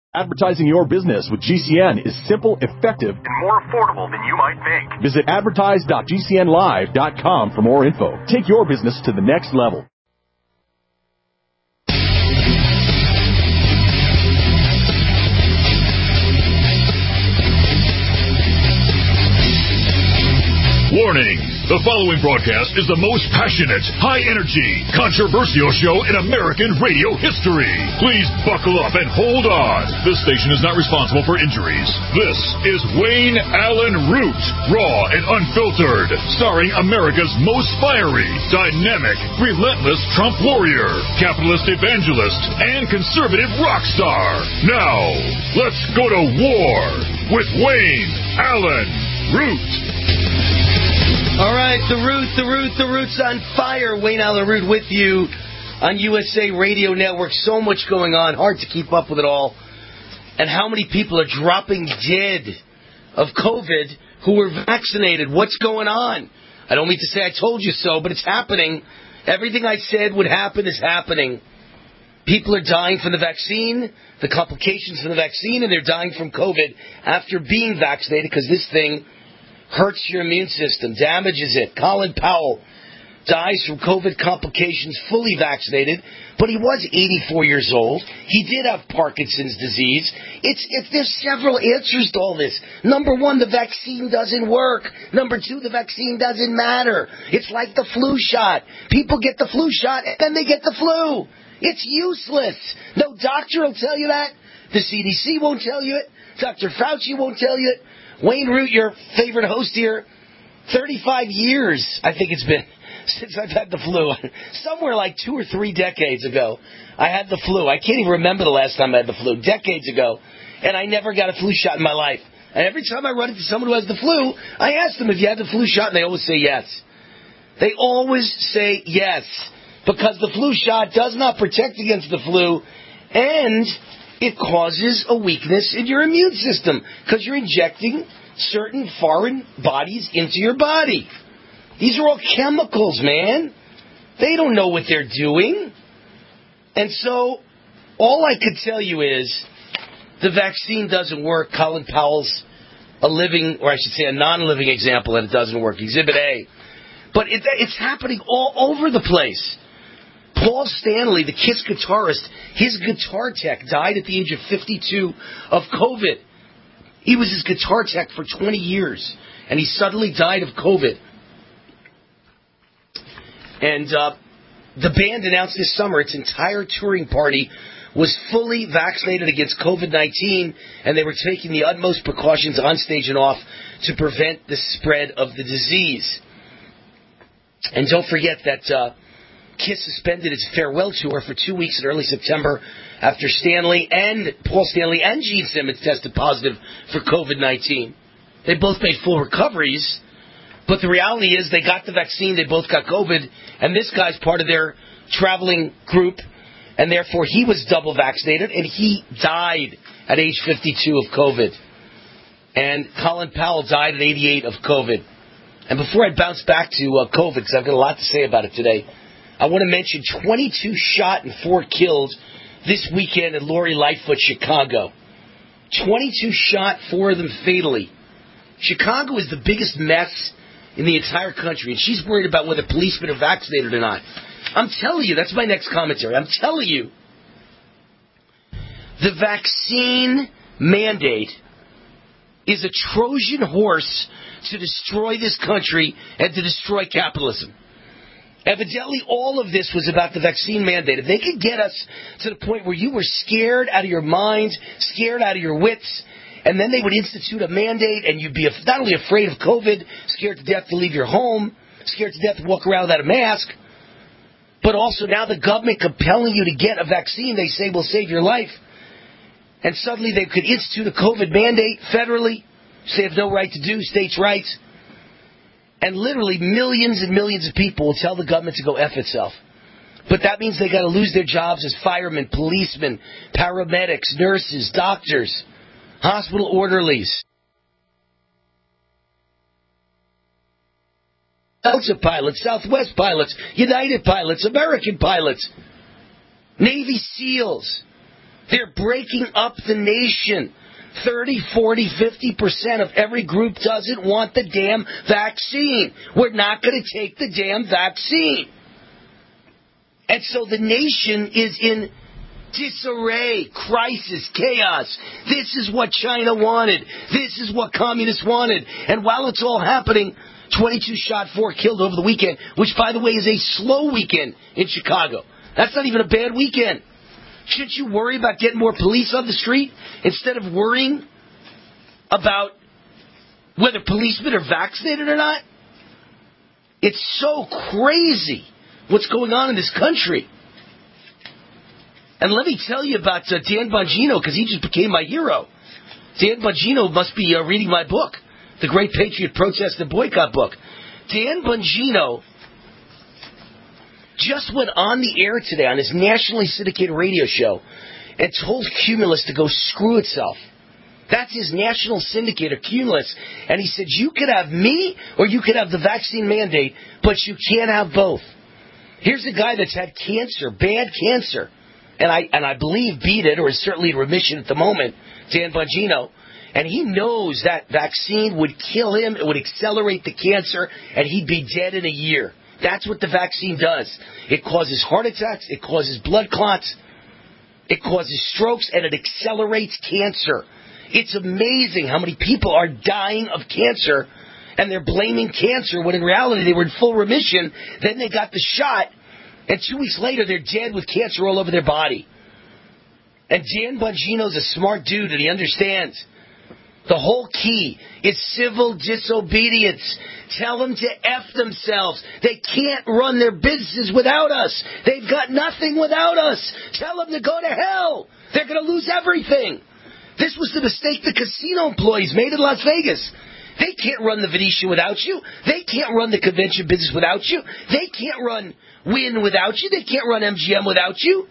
Advertising your business with GCN is simple, effective, and more affordable than you might think. Visit advertise.gcnlive.com for more info. Take your business to the next level. Warning! The following broadcast is the most passionate, high-energy, controversial show in American radio history. Please buckle up and hold on. This station is not responsible for injuries. This is Wayne Allen Root, raw and unfiltered, starring America's most fiery, dynamic, relentless Trump warrior, capitalist evangelist, and conservative rock star. Now, let's go to war with Wayne Allen Root. All right, the Root's on fire. Wayne Allen Root with you on USA Radio Network. So much going on, hard to keep up with it all. And how many people are dropping dead of COVID who were vaccinated? What's going on? I don't mean to say I told you so, but it's happening. Everything I said would happen is happening. People are dying from the vaccine, the complications from the vaccine, and they're dying from COVID after being vaccinated because this thing hurts your immune system, damages it. Colin Powell dies from COVID complications fully vaccinated, but he was 84 years old. He did have Parkinson's disease. There's several answers to all this. Number one, the vaccine doesn't work. Number two, the vaccine doesn't matter. It's like the flu shot. People get the flu shot, and then they get the flu. It's useless. No doctor will tell you that. The CDC won't tell you it. Dr. Fauci won't tell you it. Wayne Root, your favorite host here, 35 years, I think it's been, since I've had the flu. Somewhere like 2 or 3 decades ago, I had the flu. I can't even remember the last time I had the flu, decades ago. And I never got a flu shot in my life. And every time I run into someone who has the flu, I ask them if you had the flu shot, and they always say yes. They always say yes, because the flu shot does not protect against the flu, and it causes a weakness in your immune system because you're injecting certain foreign bodies into your body. These are all chemicals, man. They don't know what they're doing. And so all I could tell you is the vaccine doesn't work. Colin Powell's a living, or I should say a non-living example that it doesn't work. Exhibit A. But it's happening all over the place. Paul Stanley, the KISS guitarist, his guitar tech died at the age of 52 of COVID. He was his guitar tech for 20 years, and he suddenly died of COVID. And the band announced this summer its entire touring party was fully vaccinated against COVID-19, and they were taking the utmost precautions on stage and off to prevent the spread of the disease. And don't forget that KISS suspended its farewell tour for 2 weeks in early September after Paul Stanley and Gene Simmons tested positive for COVID-19. They both made full recoveries, but the reality is they got the vaccine, they both got COVID, and this guy's part of their traveling group, and therefore he was double vaccinated, and he died at age 52 of COVID. And Colin Powell died at 88 of COVID. And before I bounce back to COVID, because I've got a lot to say about it today, I want to mention 22 shot and 4 killed this weekend in Lori Lightfoot, Chicago. 22 shot, 4 of them fatally. Chicago is the biggest mess in the entire country, and she's worried about whether policemen are vaccinated or not. I'm telling you, that's my next commentary. I'm telling you, the vaccine mandate is a Trojan horse to destroy this country and to destroy capitalism. Evidently, all of this was about the vaccine mandate. If they could get us to the point where you were scared out of your mind, scared out of your wits, and then they would institute a mandate and you'd be not only afraid of COVID, scared to death to leave your home, scared to death to walk around without a mask, but also now the government compelling you to get a vaccine they say will save your life. And suddenly they could institute a COVID mandate federally, say have no right to do, states' rights. And literally millions and millions of people will tell the government to go F itself. But that means they got to lose their jobs as firemen, policemen, paramedics, nurses, doctors, hospital orderlies, Delta pilots, Southwest pilots, United pilots, American pilots, Navy SEALs, They're breaking up the nation. 30, 40, 50% of every group doesn't want the damn vaccine. We're not going to take the damn vaccine. And so the nation is in disarray, crisis, chaos. This is what China wanted. This is what communists wanted. And while it's all happening, 22 shot, 4 killed over the weekend, which, by the way, is a slow weekend in Chicago. That's not even a bad weekend. Shouldn't you worry about getting more police on the street instead of worrying about whether policemen are vaccinated or not? It's so crazy what's going on in this country. And let me tell you about Dan Bongino, because he just became my hero. Dan Bongino must be reading my book, The Great Patriot Protest and Boycott book. Dan Bongino just went on the air today on his nationally syndicated radio show and told Cumulus to go screw itself. That's his national syndicator, Cumulus. And he said, you could have me or you could have the vaccine mandate, but you can't have both. Here's a guy that's had cancer, bad cancer, and I believe beat it, or is certainly in remission at the moment, Dan Bongino. And he knows that vaccine would kill him, it would accelerate the cancer, and he'd be dead in a year. That's what the vaccine does. It causes heart attacks, it causes blood clots, it causes strokes, and it accelerates cancer. It's amazing how many people are dying of cancer, and they're blaming cancer when in reality they were in full remission. Then they got the shot, and 2 weeks later they're dead with cancer all over their body. And Dan Bongino's a smart dude, and he understands. The whole key is civil disobedience. Tell them to F themselves. They can't run their businesses without us. They've got nothing without us. Tell them to go to hell. They're going to lose everything. This was the mistake the casino employees made in Las Vegas. They can't run the Venetian without you. They can't run the convention business without you. They can't run Wynn without you. They can't run MGM without you.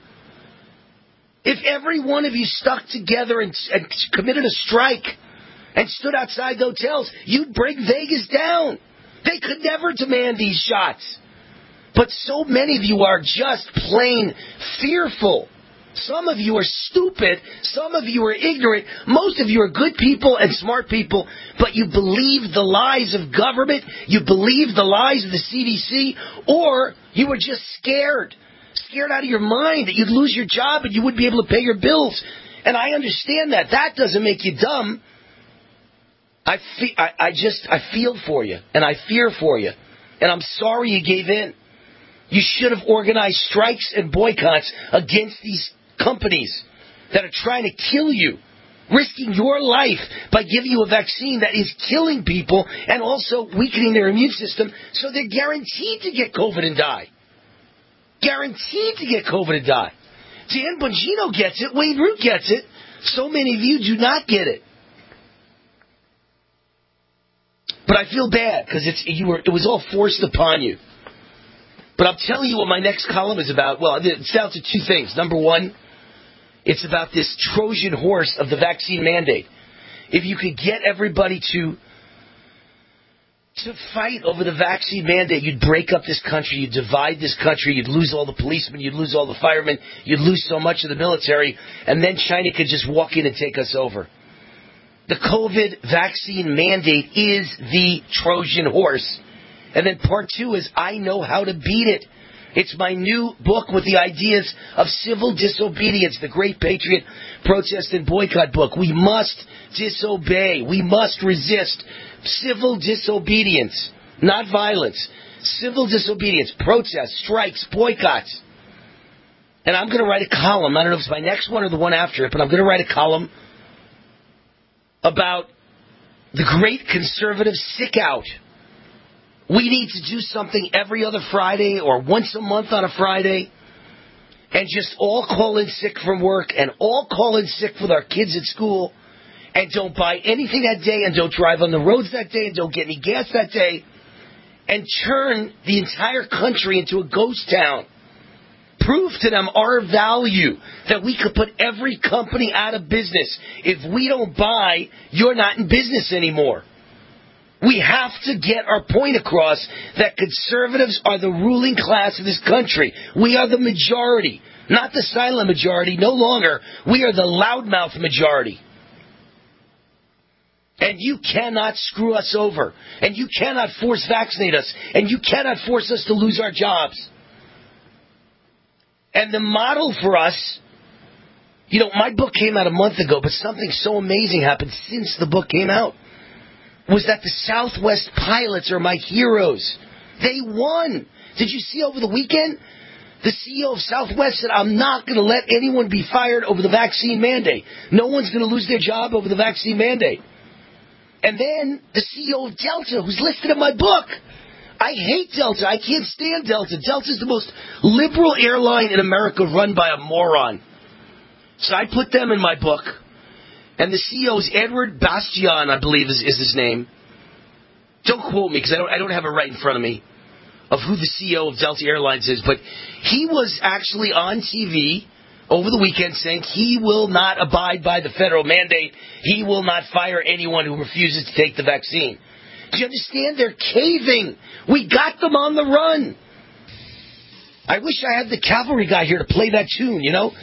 If every one of you stuck together and committed a strike and stood outside the hotels, you'd bring Vegas down. They could never demand these shots. But so many of you are just plain fearful. Some of you are stupid. Some of you are ignorant. Most of you are good people and smart people, but you believe the lies of government. You believe the lies of the CDC, or you were just scared out of your mind that you'd lose your job and you wouldn't be able to pay your bills. And I understand that. That doesn't make you dumb. I feel for you, and I fear for you, and I'm sorry you gave in. You should have organized strikes and boycotts against these companies that are trying to kill you, risking your life by giving you a vaccine that is killing people and also weakening their immune system, so they're guaranteed to get COVID and die. Guaranteed to get COVID and die. Dan Bongino gets it. Wayne Root gets it. So many of you do not get it. But I feel bad because it was all forced upon you. But I'll tell you what my next column is about. Well, it's down to two things. Number one, it's about this Trojan horse of the vaccine mandate. If you could get everybody to fight over the vaccine mandate, you'd break up this country, you'd divide this country, you'd lose all the policemen, you'd lose all the firemen, you'd lose so much of the military, and then China could just walk in and take us over. The COVID vaccine mandate is the Trojan horse. And then part two is I know how to beat it. It's my new book with the ideas of civil disobedience, the Great Patriot Protest and Boycott book. We must disobey. We must resist. Civil disobedience, not violence. Civil disobedience, protests, strikes, boycotts. And I'm going to write a column. I don't know if it's my next one or the one after it, but I'm going to write a column about the great conservative sick out. We need to do something every other Friday or once a month on a Friday and just all call in sick from work and all call in sick with our kids at school and don't buy anything that day and don't drive on the roads that day and don't get any gas that day and turn the entire country into a ghost town. Prove to them our value, that we could put every company out of business. If we don't buy, you're not in business anymore. We have to get our point across that conservatives are the ruling class of this country. We are the majority, not the silent majority. No longer. We are the loudmouth majority. And you cannot screw us over. And you cannot force vaccinate us. And you cannot force us to lose our jobs. And the model for us, my book came out a month ago, but something so amazing happened since the book came out, was that the Southwest pilots are my heroes. They won. Did you see over the weekend? The CEO of Southwest said, I'm not going to let anyone be fired over the vaccine mandate. No one's going to lose their job over the vaccine mandate. And then the CEO of Delta, who's listed in my book. I hate Delta. I can't stand Delta. Delta's the most liberal airline in America run by a moron. So I put them in my book. And the CEO is Edward Bastian, I believe is his name. Don't quote me because I don't have it right in front of me of who the CEO of Delta Airlines is. But he was actually on TV over the weekend saying he will not abide by the federal mandate. He will not fire anyone who refuses to take the vaccine. Do you understand? They're caving. We got them on the run. I wish I had the cavalry guy here to play that tune,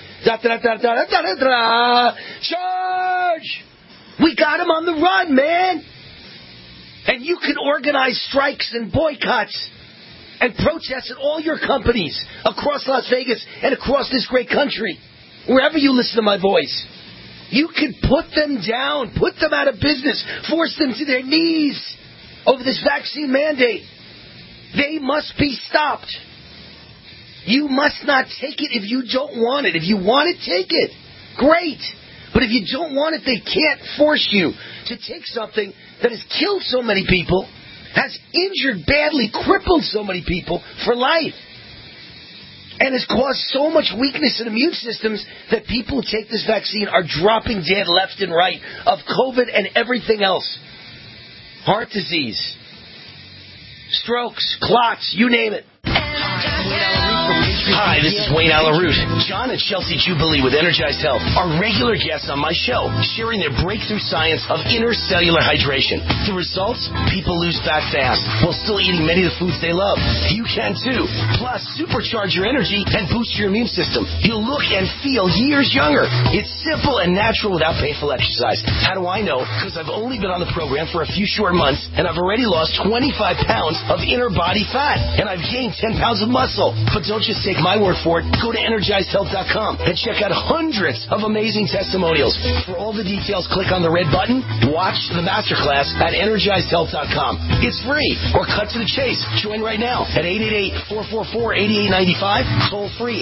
Charge! We got him on the run, man. And you can organize strikes and boycotts and protests at all your companies across Las Vegas and across this great country, wherever you listen to my voice. You can put them down, put them out of business, force them to their knees over this vaccine mandate. They must be stopped. You must not take it if you don't want it. If you want it, take it. Great. But if you don't want it, they can't force you to take something that has killed so many people, has injured badly, crippled so many people for life, and has caused so much weakness in immune systems that people who take this vaccine are dropping dead left and right of COVID and everything else. Heart disease, strokes, clots, you name it. Hi, this is Wayne Allyn Root. John and Chelsea Jubilee with Energized Health are regular guests on my show, sharing their breakthrough science of intercellular hydration. The results? People lose fat fast while still eating many of the foods they love. You can too. Plus, supercharge your energy and boost your immune system. You'll look and feel years younger. It's simple and natural without painful exercise. How do I know? Because I've only been on the program for a few short months, and I've already lost 25 pounds of inner body fat, and I've gained 10 pounds of muscle. But don't just take my word for it. Go to EnergizedHealth.com and check out hundreds of amazing testimonials. For all the details, click on the red button. Watch the masterclass at EnergizedHealth.com. It's free, or cut to the chase. Join right now at 888-444-8895. Toll free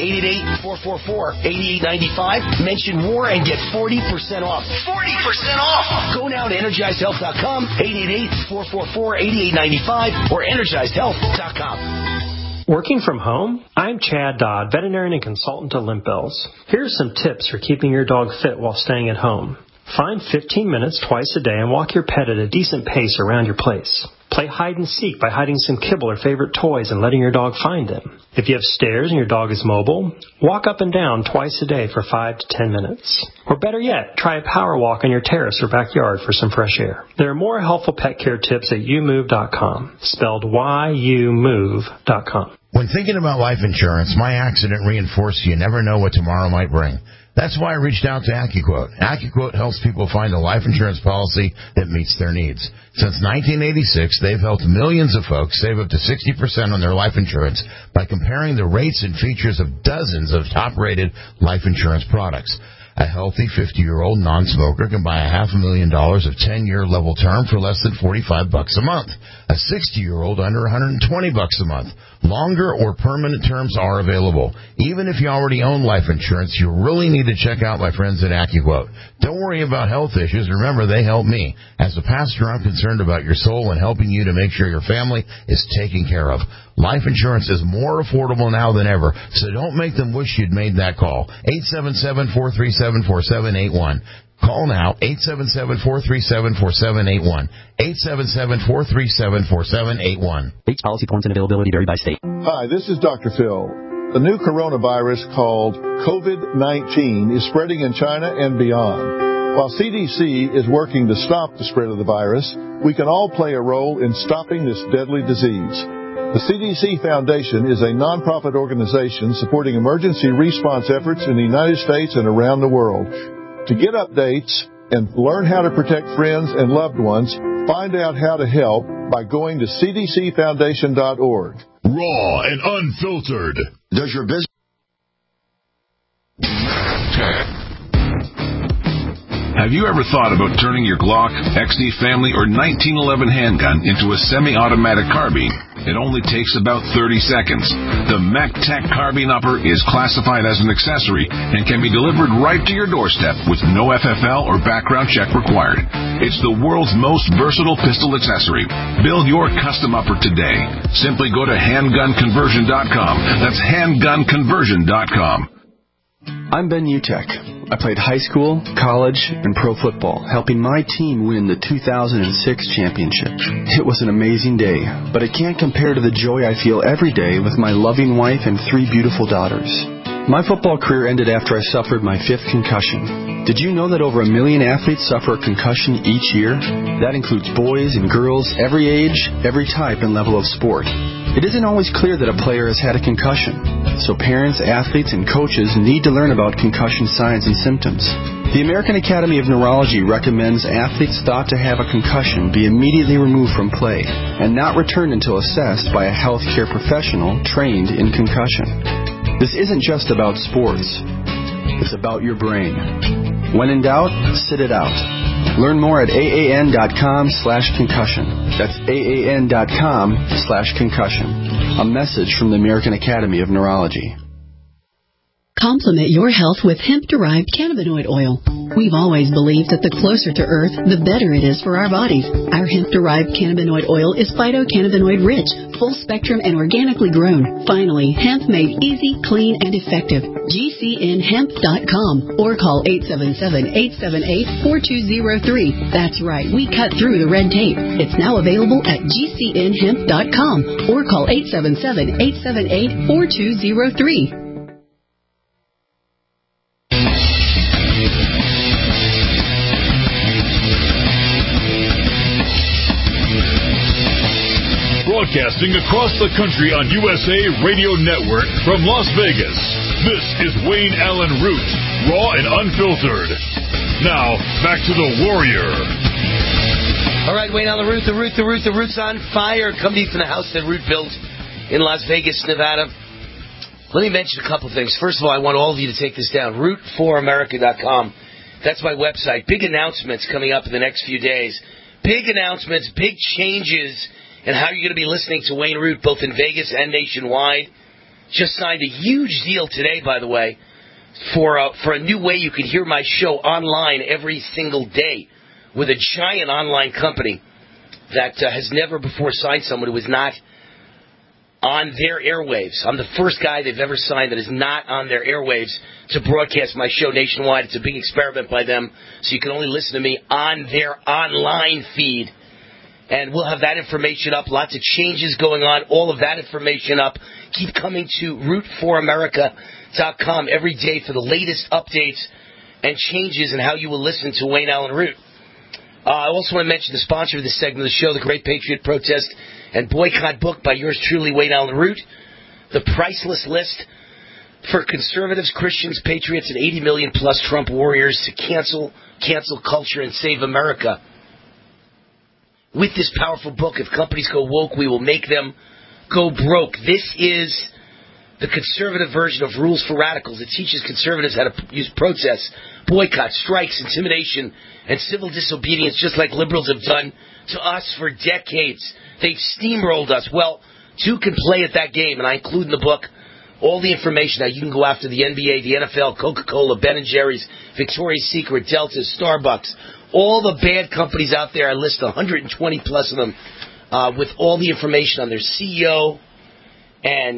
888-444-8895. Mention WAR and get 40% off. 40% off! Go now to EnergizedHealth.com, 888-444-8895, or EnergizedHealth.com. Working from home? I'm Chad Dodd, veterinarian and consultant to Limp Bills. Here's some tips for keeping your dog fit while staying at home. Find 15 minutes twice a day and walk your pet at a decent pace around your place. Play hide and seek by hiding some kibble or favorite toys and letting your dog find them. If you have stairs and your dog is mobile, walk up and down twice a day for 5 to 10 minutes. Or better yet, try a power walk on your terrace or backyard for some fresh air. There are more helpful pet care tips at youmove.com, spelled YOUMOVE.com. When thinking about life insurance, my accident reinforced you never know what tomorrow might bring. That's why I reached out to AccuQuote. AccuQuote helps people find a life insurance policy that meets their needs. Since 1986, they've helped millions of folks save up to 60% on their life insurance by comparing the rates and features of dozens of top-rated life insurance products. A healthy 50-year-old non-smoker can buy $500,000 of 10-year level term for less than $45 a month. A 60-year-old under $120 a month. Longer or permanent terms are available. Even if you already own life insurance, you really need to check out my friends at AccuQuote. Don't worry about health issues. Remember, they help me. As a pastor, I'm concerned about your soul and helping you to make sure your family is taken care of. Life insurance is more affordable now than ever, so don't make them wish you'd made that call. 877-437-4781. Call now, 877-437-4781. 877-437-4781. Rates, policy forms, and availability vary by state. Hi, this is Dr. Phil. The new coronavirus called COVID-19 is spreading in China and beyond. While CDC is working to stop the spread of the virus, we can all play a role in stopping this deadly disease. The CDC Foundation is a nonprofit organization supporting emergency response efforts in the United States and around the world. To get updates and learn how to protect friends and loved ones, find out how to help by going to cdcfoundation.org. Raw and unfiltered. Does your business... Have you ever thought about turning your Glock, XD Family, or 1911 handgun into a semi-automatic carbine? It only takes about 30 seconds. The MacTac Carbine Upper is classified as an accessory and can be delivered right to your doorstep with no FFL or background check required. It's the world's most versatile pistol accessory. Build your custom upper today. Simply go to handgunconversion.com. That's handgunconversion.com. I'm Ben Utek. I played high school, college, and pro football, helping my team win the 2006 championship. It was an amazing day, but it can't compare to the joy I feel every day with my loving wife and 3 beautiful daughters. My football career ended after I suffered my 5th concussion. Did you know that over 1 million athletes suffer a concussion each year? That includes boys and girls, every age, every type and level of sport. It isn't always clear that a player has had a concussion, so parents, athletes, and coaches need to learn about concussion signs and symptoms. The American Academy of Neurology recommends athletes thought to have a concussion be immediately removed from play and not returned until assessed by a healthcare professional trained in concussion. This isn't just about sports. It's about your brain. When in doubt, sit it out. Learn more at AAN.com/concussion. That's AAN.com/concussion. A message from the American Academy of Neurology. Complement your health with hemp-derived cannabinoid oil. We've always believed that the closer to Earth, the better it is for our bodies. Our hemp-derived cannabinoid oil is phytocannabinoid-rich, full-spectrum, and organically grown. Finally, hemp made easy, clean, and effective. GCNhemp.com or call 877-878-4203. That's right, we cut through the red tape. It's now available at GCNhemp.com or call 877-878-4203. Broadcasting across the country on USA Radio Network from Las Vegas. This is Wayne Allen Root, raw and unfiltered. Now, back to the Warrior. All right, Wayne Allen Root, the Root's on fire. Coming to you from the house that Root built in Las Vegas, Nevada. Let me mention a couple things. First of all, I want all of you to take this down. Root4America.com. That's my website. Big announcements coming up in the next few days. Big announcements, big changes. And how you're going to be listening to Wayne Root, both in Vegas and nationwide. Just signed a huge deal today, by the way, for a new way you can hear my show online every single day with a giant online company that has never before signed someone who is not on their airwaves. I'm the first guy they've ever signed that is not on their airwaves to broadcast my show nationwide. It's a big experiment by them, so you can only listen to me on their online feed. And we'll have that information up. Lots of changes going on. All of that information up. Keep coming to Root4America.com every day for the latest updates and changes in how you will listen to Wayne Allen Root. I also want to mention the sponsor of this segment of the show, the Great Patriot Protest and Boycott book by yours truly, Wayne Allen Root. The priceless list for conservatives, Christians, patriots, and 80 million plus Trump warriors to cancel culture and save America. With this powerful book, if companies go woke, we will make them go broke. This is the conservative version of Rules for Radicals. It teaches conservatives how to use protests, boycotts, strikes, intimidation, and civil disobedience, just like liberals have done to us for decades. They've steamrolled us. Well, two can play at that game, and I include in the book all the information that you can go after the NBA, the NFL, Coca-Cola, Ben & Jerry's, Victoria's Secret, Delta, Starbucks, all the bad companies out there. I list 120 plus of them with all the information on their CEO and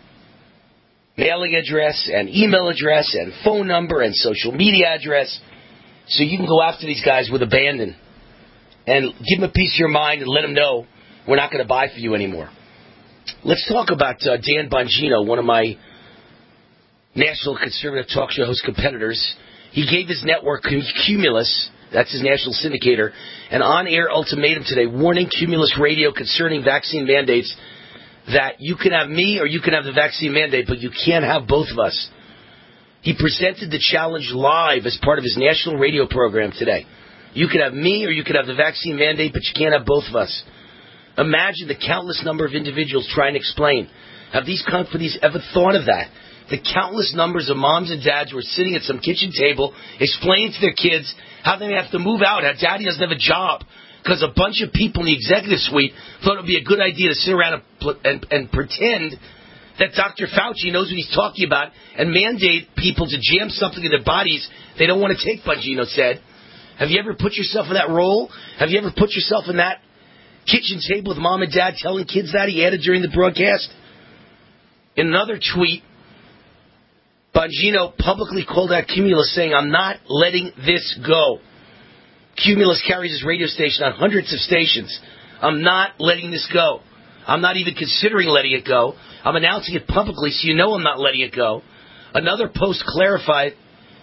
mailing address and email address and phone number and social media address. So you can go after these guys with abandon and give them a piece of your mind and let them know we're not going to buy for you anymore. Let's talk about Dan Bongino, one of my national conservative talk show host competitors. He gave his network, Cumulus, that's his national syndicator, an on-air ultimatum today warning Cumulus Radio concerning vaccine mandates that you can have me or you can have the vaccine mandate, but you can't have both of us. He presented the challenge live as part of his national radio program today. You can have me or you can have the vaccine mandate, but you can't have both of us. Imagine the countless number of individuals trying to explain. Have these companies ever thought of that? The countless numbers of moms and dads who are sitting at some kitchen table explaining to their kids how they have to move out, how daddy doesn't have a job, because a bunch of people in the executive suite thought it would be a good idea to sit around and pretend that Dr. Fauci knows what he's talking about and mandate people to jam something in their bodies they don't want to take, Bongino said. Have you ever put yourself in that role? Have you ever put yourself in that kitchen table with mom and dad telling kids that? He added during the broadcast. In another tweet, Bongino publicly called out Cumulus, saying, I'm not letting this go. Cumulus carries his radio station on hundreds of stations. I'm not letting this go. I'm not even considering letting it go. I'm announcing it publicly so you know I'm not letting it go. Another post clarified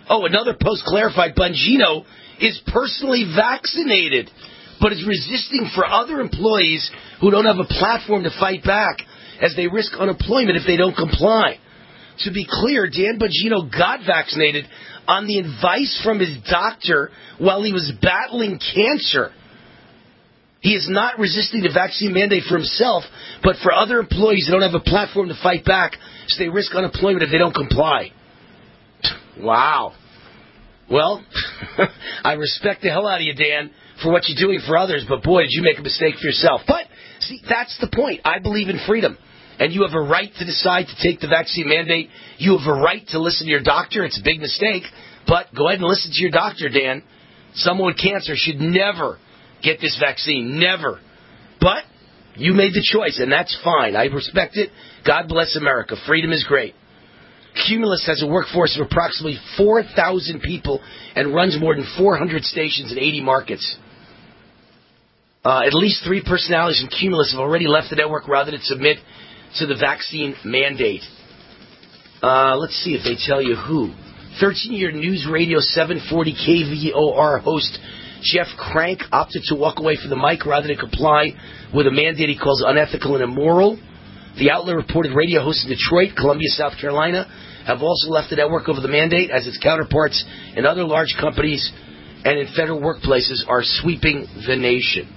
Bongino is personally vaccinated, but is resisting for other employees who don't have a platform to fight back, as they risk unemployment if they don't comply. To be clear, Dan Bongino got vaccinated on the advice from his doctor while he was battling cancer. He is not resisting the vaccine mandate for himself, but for other employees who don't have a platform to fight back, so they risk unemployment if they don't comply. Wow. Well, I respect the hell out of you, Dan, for what you're doing for others, but boy, did you make a mistake for yourself. But, see, that's the point. I believe in freedom. And you have a right to decide to take the vaccine mandate. You have a right to listen to your doctor. It's a big mistake, but go ahead and listen to your doctor, Dan. Someone with cancer should never get this vaccine. Never. But you made the choice, and that's fine. I respect it. God bless America. Freedom is great. Cumulus has a workforce of approximately 4,000 people and runs more than 400 stations in 80 markets. At least 3 personalities from Cumulus have already left the network rather than submit to the vaccine mandate. Let's see if they tell you who. 13-year News Radio 740 KVOR host Jeff Crank opted to walk away from the mic rather than comply with a mandate he calls unethical and immoral. The outlet reported radio hosts in Detroit, Columbia, South Carolina have also left the network over the mandate, as its counterparts in other large companies and in federal workplaces are sweeping the nation.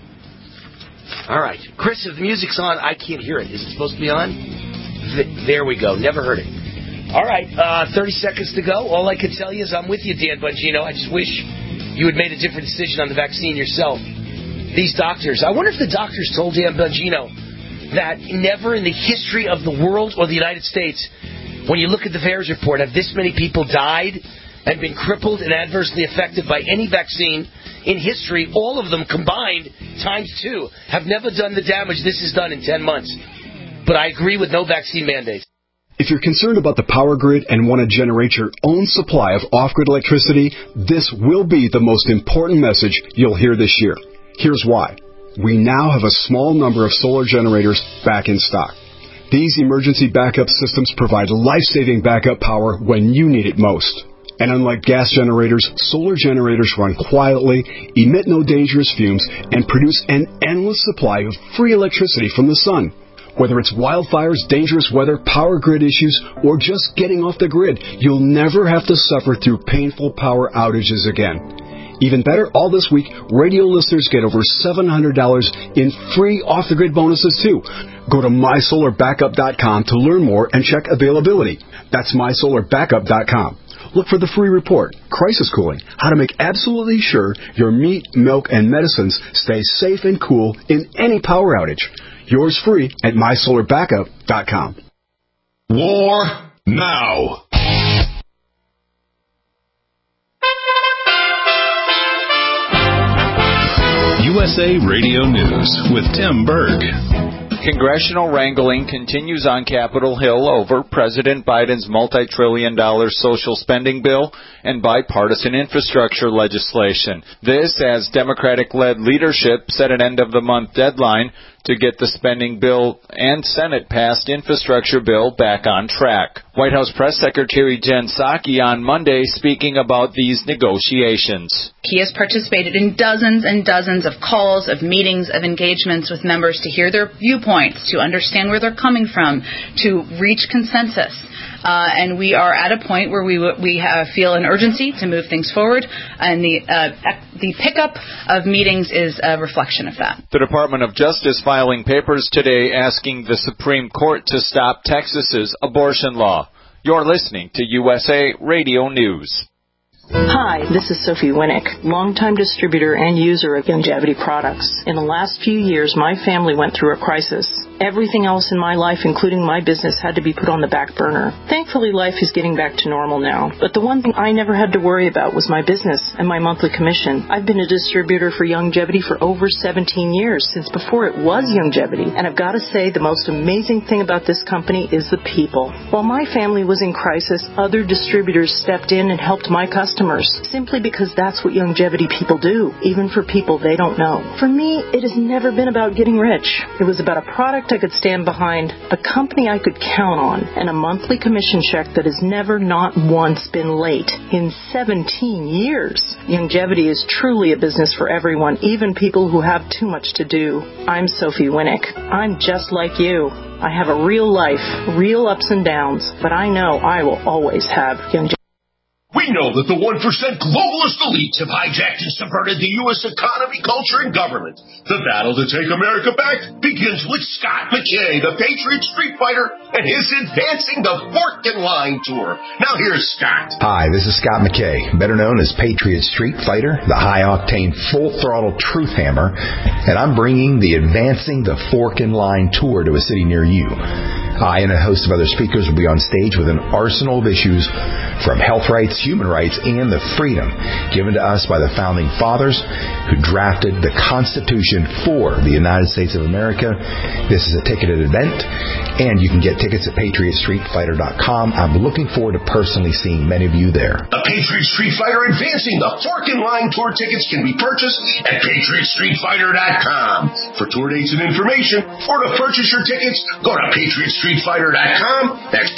All right. Chris, if the music's on, I can't hear it. Is it supposed to be on? There we go. Never heard it. All right. 30 seconds to go. All I can tell you is I'm with you, Dan Bongino. I just wish you had made a different decision on the vaccine yourself. These doctors. I wonder if the doctors told Dan Bongino that never in the history of the world or the United States, when you look at the VAERS report, have this many people died and been crippled and adversely affected by any vaccine in history. All of them combined, times 2, have never done the damage this has done in 10 months. But I agree with no vaccine mandates. If you're concerned about the power grid and want to generate your own supply of off-grid electricity, this will be the most important message you'll hear this year. Here's why. We now have a small number of solar generators back in stock. These emergency backup systems provide life-saving backup power when you need it most. And unlike gas generators, solar generators run quietly, emit no dangerous fumes, and produce an endless supply of free electricity from the sun. Whether it's wildfires, dangerous weather, power grid issues, or just getting off the grid, you'll never have to suffer through painful power outages again. Even better, all this week, radio listeners get over $700 in free off-the-grid bonuses, too. Go to mysolarbackup.com to learn more and check availability. That's mysolarbackup.com. Look for the free report, Crisis Cooling, how to make absolutely sure your meat, milk, and medicines stay safe and cool in any power outage. Yours free at mysolarbackup.com. War now. USA Radio News with Tim Berg. Congressional wrangling continues on Capitol Hill over President Biden's multi-trillion-dollar social spending bill and bipartisan infrastructure legislation. This as Democratic-led leadership set an end-of-the-month deadline to get the spending bill and Senate-passed infrastructure bill back on track. White House Press Secretary Jen Psaki on Monday speaking about these negotiations. He has participated in dozens and dozens of calls, of meetings, of engagements with members to hear their viewpoints, to understand where they're coming from, to reach consensus. And we are at a point where we feel an urgency to move things forward, and the pickup of meetings is a reflection of that. The Department of Justice filing papers today asking the Supreme Court to stop Texas's abortion law. You're listening to USA Radio News. Hi, this is Sophie Winnick, longtime distributor and user of Youngevity products. In the last few years, my family went through a crisis. Everything else in my life, including my business, had to be put on the back burner. Thankfully, life is getting back to normal now. But the one thing I never had to worry about was my business and my monthly commission. I've been a distributor for Youngevity for over 17 years, since before it was Youngevity. And I've got to say, the most amazing thing about this company is the people. While my family was in crisis, other distributors stepped in and helped my customers, simply because that's what Youngevity people do, even for people they don't know. For me, it has never been about getting rich. It was about a product I could stand behind, a company I could count on, and a monthly commission check that has never not once been late in 17 years. Youngevity is truly a business for everyone, even people who have too much to do. I'm Sophie Winnick. I'm just like you. I have a real life, real ups and downs, but I know I will always have Youngevity. We know that the 1% globalist elites have hijacked and subverted the U.S. economy, culture, and government. The battle to take America back begins with Scott McKay, the Patriot Street Fighter, and his Advancing the Fork in Line tour. Now here's Scott. Hi, this is Scott McKay, better known as Patriot Street Fighter, the high-octane, full-throttle truth hammer, and I'm bringing the Advancing the Fork in Line tour to a city near you. I and a host of other speakers will be on stage with an arsenal of issues from health rights, human rights, and the freedom given to us by the Founding Fathers who drafted the Constitution for the United States of America. This is a ticketed event, and you can get tickets at PatriotStreetFighter.com. I'm looking forward to personally seeing many of you there. The Patriot Street Fighter Advancing the Fork in Line tour tickets can be purchased at PatriotStreetFighter.com. For tour dates and information, or to purchase your tickets, go to PatriotStreetFighter.com. That's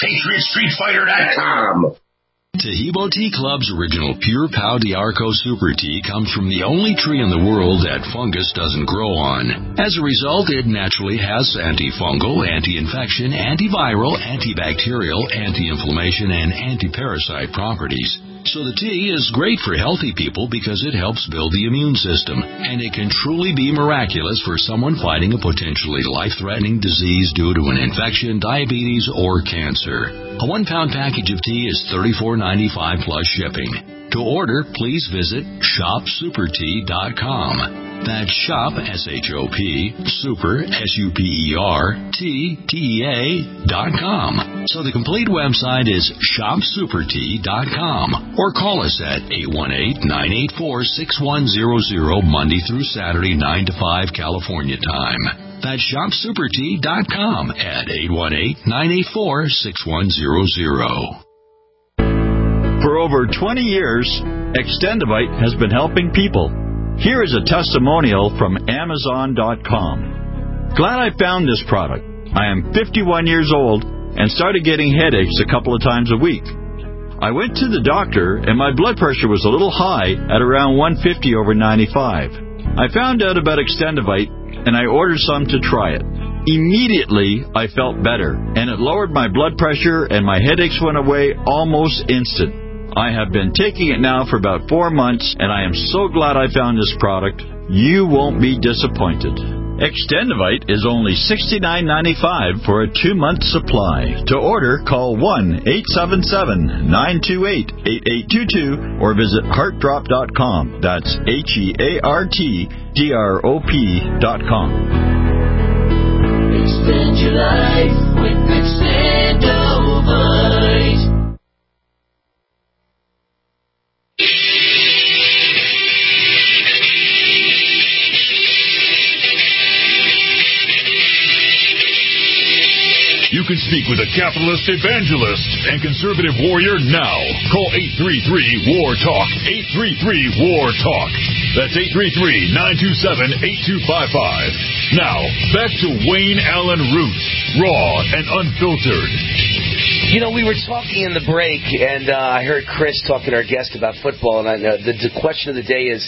PatriotStreetFighter.com. Tahibo Tea Club's original Pure Pau d'Arco Super Tea comes from the only tree in the world that fungus doesn't grow on. As a result, it naturally has antifungal, anti-infection, antiviral, antibacterial, anti-inflammation, and anti-parasite properties. So the tea is great for healthy people because it helps build the immune system, and it can truly be miraculous for someone fighting a potentially life-threatening disease due to an infection, diabetes, or cancer. A 1-pound package of tea is $34.95 plus shipping. To order, please visit shopsupertea.com. That's shop, S-H-O-P, super, S-U-P-E-R, T-T-E-A.com. So the complete website is shopsupertea.com. Or call us at 818-984-6100 Monday through Saturday, 9 to 5 California time. That's shopsupertea.com at 818-984-6100. For over 20 years, Extendivite has been helping people. Here is a testimonial from Amazon.com. Glad I found this product. I am 51 years old and started getting headaches a couple of times a week. I went to the doctor and my blood pressure was a little high at around 150 over 95. I found out about Extendivite and I ordered some to try it. Immediately, I felt better, and it lowered my blood pressure and my headaches went away almost instant. I have been taking it now for about 4 months, and I am so glad I found this product. You won't be disappointed. Extendivite is only $69.95 for a 2-month supply. To order, call 1-877-928-8822 or visit heartdrop.com. That's HEARTDROP.com. Extend your life with Extendivite. You can speak with a capitalist evangelist and conservative warrior now. Call 833-WAR-TALK. 833-WAR-TALK. That's 833-927-8255. Now, back to Wayne Allen Root, raw and unfiltered. You know, we were talking in the break, and I heard Chris talking to our guest about football, and the question of the day is,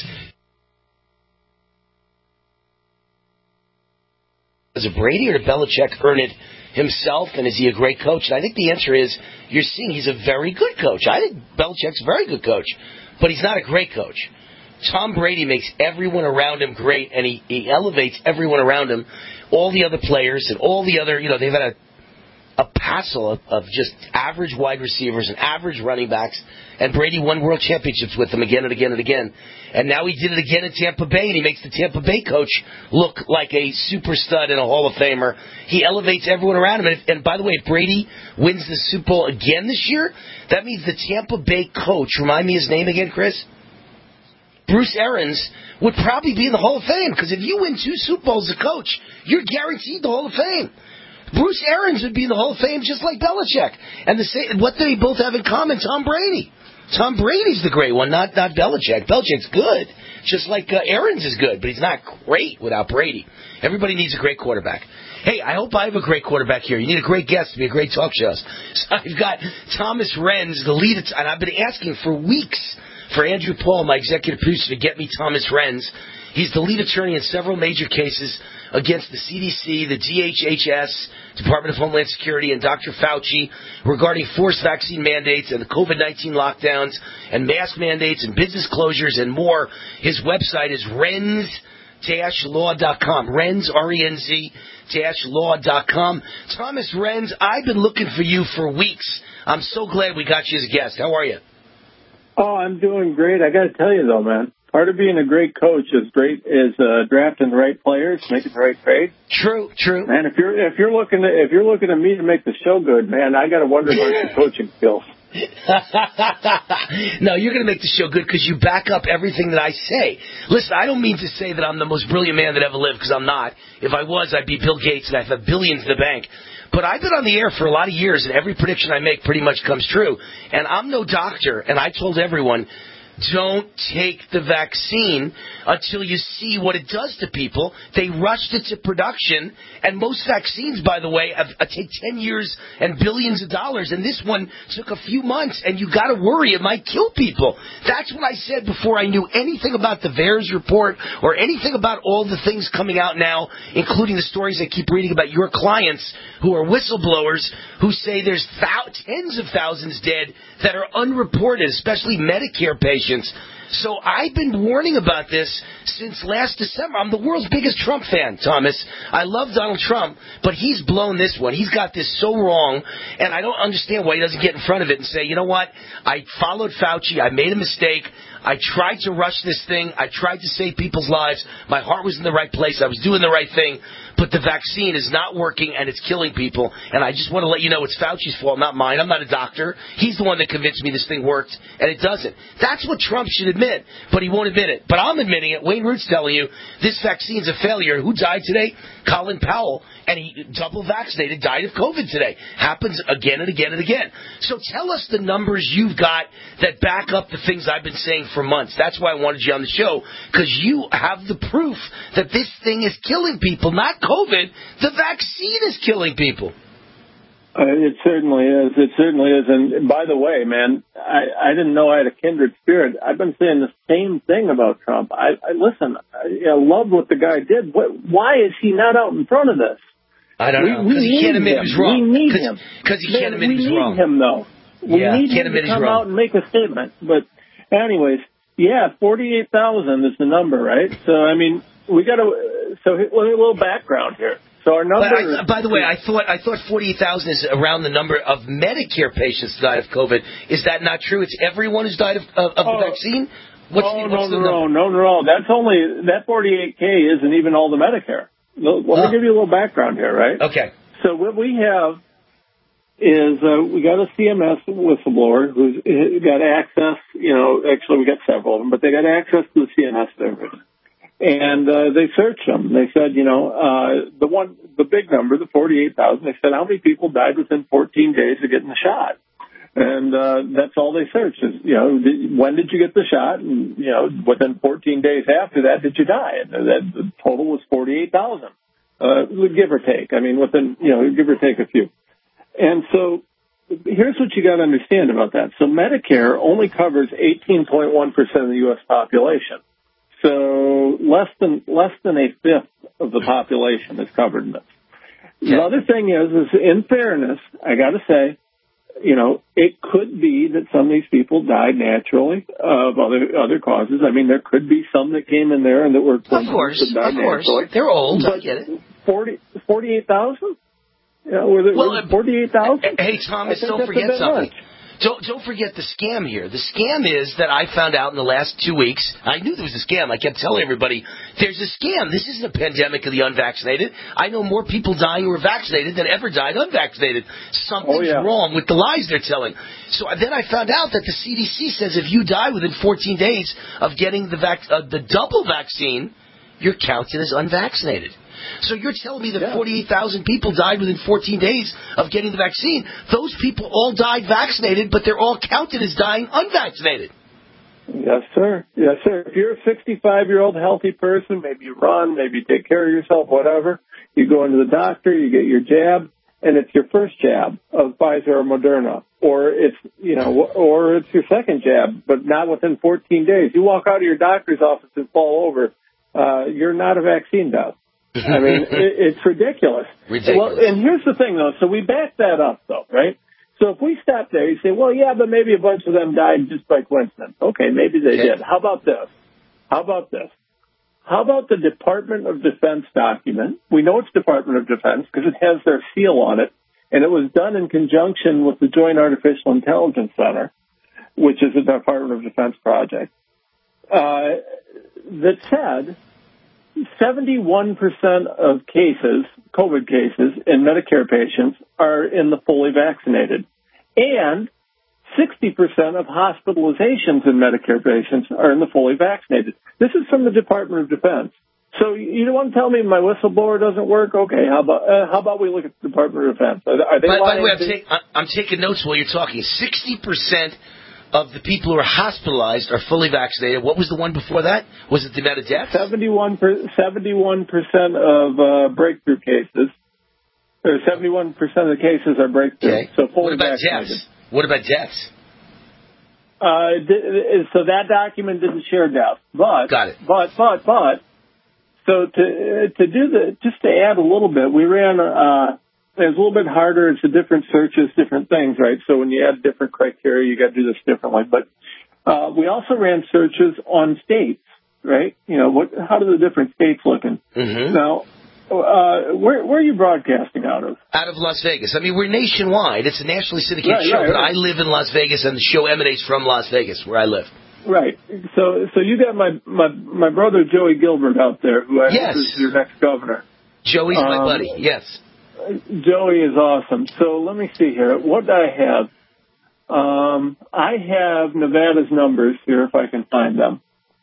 does Brady or did Belichick earn it himself, and is he a great coach? And I think the answer is, you're seeing he's a very good coach. I think Belichick's a very good coach, but he's not a great coach. Tom Brady makes everyone around him great, and he elevates everyone around him, all the other players and all the other, they've had a passel of just average wide receivers and average running backs, and Brady won world championships with them again and again and again. And now he did it again in Tampa Bay, and he makes the Tampa Bay coach look like a super stud and a Hall of Famer. He elevates everyone around him. And by the way, if Brady wins the Super Bowl again this year, that means the Tampa Bay coach, remind me his name again, Chris? Bruce Arians would probably be in the Hall of Fame, because if you win 2 Super Bowls as a coach, you're guaranteed the Hall of Fame. Bruce Arians would be in the Hall of Fame just like Belichick. And what do they both have in common? Tom Brady. Tom Brady's the great one, not Belichick. Belichick's good, just like Arians is good, but he's not great without Brady. Everybody needs a great quarterback. Hey, I hope I have a great quarterback here. You need a great guest to be a great talk show. So I've got Thomas Renz, the lead, and I've been asking for weeks for Andrew Paul, my executive producer, to get me Thomas Renz. He's the lead attorney in several major cases against the CDC, the DHHS, Department of Homeland Security, and Dr. Fauci regarding forced vaccine mandates and the COVID-19 lockdowns and mask mandates and business closures and more. His website is renz-law.com. Renz, R-E-N-Z-law.com. Thomas Renz, I've been looking for you for weeks. I'm so glad we got you as a guest. How are you? Oh, I'm doing great. I got to tell you, though, man. Part of being a great coach is drafting the right players, making the right trade. True. Man, if you're looking at me to make the show good, man, I got to wonder about your coaching skills. No, you're going to make the show good because you back up everything that I say. Listen, I don't mean to say that I'm the most brilliant man that ever lived, because I'm not. If I was, I'd be Bill Gates and I'd have billions in the bank. But I've been on the air for a lot of years, and every prediction I make pretty much comes true. And I'm no doctor, and I told everyone, don't take the vaccine until you see what it does to people. They rushed it to production, and most vaccines, by the way, take 10 years and billions of dollars, and this one took a few months, and you got to worry it might kill people. That's what I said before I knew anything about the VAERS report or anything about all the things coming out now, including the stories I keep reading about your clients who are whistleblowers who say there's tens of thousands dead that are unreported, especially Medicare patients. So I've been warning about this since last December. I'm the world's biggest Trump fan, Thomas. I love Donald Trump, but he's blown this one. He's got this so wrong, and I don't understand why he doesn't get in front of it and say, you know what, I followed Fauci, I made a mistake, I tried to rush this thing, I tried to save people's lives, my heart was in the right place, I was doing the right thing, but the vaccine is not working and it's killing people, and I just want to let you know it's Fauci's fault, not mine. I'm not a doctor. He's the one that convinced me this thing worked, and it doesn't. That's what Trump should admit, but he won't admit it. But I'm admitting it. Wayne Root's telling you this vaccine's a failure. Who died today? Colin Powell, and he double vaccinated, died of COVID today. Happens again and again and again. So tell us the numbers you've got that back up the things I've been saying for months. That's why I wanted you on the show, because you have the proof that this thing is killing people, not COVID. The vaccine is killing people. It certainly is. It certainly is. And by the way, man, I didn't know I had a kindred spirit. I've been saying the same thing about Trump. I love what the guy did. Why is he not out in front of this? I don't know. Because he can't admit he was wrong. We need him. Because he can't admit he was wrong. We need him, though. We need him to come out and make a statement. But anyways, 48,000 is the number, right? So, I mean, we got to. So, a little background here. So our number. By the way, I thought 48,000 is around the number of Medicare patients that died of COVID. Is that not true? It's everyone who's died of the vaccine. What's the number? No. That's only that 48K isn't even all the Medicare. Let me give you a little background here, right? Okay. So what we have is we got a CMS whistleblower who's got access. Actually we got several of them, but they got access to the CMS of everything. And they searched them. They said, the big number, the 48,000, they said, how many people died within 14 days of getting the shot? And that's all they searched is, when did you get the shot? And, within 14 days after that, did you die? And the total was 48,000, give or take. I mean, give or take a few. And so here's what you got to understand about that. So Medicare only covers 18.1% of the U.S. population. So less than a fifth of the population is covered in this. The other thing is in fairness, I got to say, it could be that some of these people died naturally of other causes. I mean, there could be some that came in there and that were of course. Naturally. They're old. But I get it. 48,000? Was it 48,000? Hey, Thomas, don't forget something. Don't forget the scam here. The scam is that I found out in the last 2 weeks. I knew there was a scam. I kept telling everybody, there's a scam. This isn't a pandemic of the unvaccinated. I know more people dying who are vaccinated than ever died unvaccinated. Something's wrong with the lies they're telling. So then I found out that the CDC says if you die within 14 days of getting the double vaccine, you're counted as unvaccinated. So you're telling me that 48,000 people died within 14 days of getting the vaccine. Those people all died vaccinated, but they're all counted as dying unvaccinated. Yes, sir. Yes, sir. If you're a 65-year-old healthy person, maybe you run, maybe you take care of yourself, whatever, you go into the doctor, you get your jab, and it's your first jab of Pfizer or Moderna, or it's your second jab, but not within 14 days. You walk out of your doctor's office and fall over, you're not a vaccine death. I mean, it's ridiculous. Well, and here's the thing, though. So we back that up, though, right? So if we stop there, you say, well, yeah, but maybe a bunch of them died just by coincidence. Okay, maybe they did. How about this? How about the Department of Defense document? We know it's Department of Defense because it has their seal on it, and it was done in conjunction with the Joint Artificial Intelligence Center, which is a Department of Defense project, that said 71% of cases, COVID cases, in Medicare patients are in the fully vaccinated. And 60% of hospitalizations in Medicare patients are in the fully vaccinated. This is from the Department of Defense. So you don't want to tell me my whistleblower doesn't work? Okay, how about we look at the Department of Defense? Are they by the way, I'm taking notes while you're talking. 60% of the people who are hospitalized are fully vaccinated. What was the one before that? Was it the amount of deaths? 71% of breakthrough cases, or 71% of the cases are breakthrough. Okay. So fully vaccinated. What about deaths? So that document didn't share deaths. But, got it. But, so just to add a little bit, we ran, it's a little bit harder. It's a different searches, different things, right? So when you add different criteria, you got to do this differently. But we also ran searches on states, right? How do the different states looking? Mm-hmm. Now, where are you broadcasting out of? Out of Las Vegas. I mean, we're nationwide. It's a nationally syndicated show, but I live in Las Vegas, and the show emanates from Las Vegas, where I live. Right. So you got my brother Joey Gilbert out there, who I hope is your next governor. Joey's my buddy. Yes. Joey is awesome. So let me see here. What do I have? I have Nevada's numbers here, if I can find them.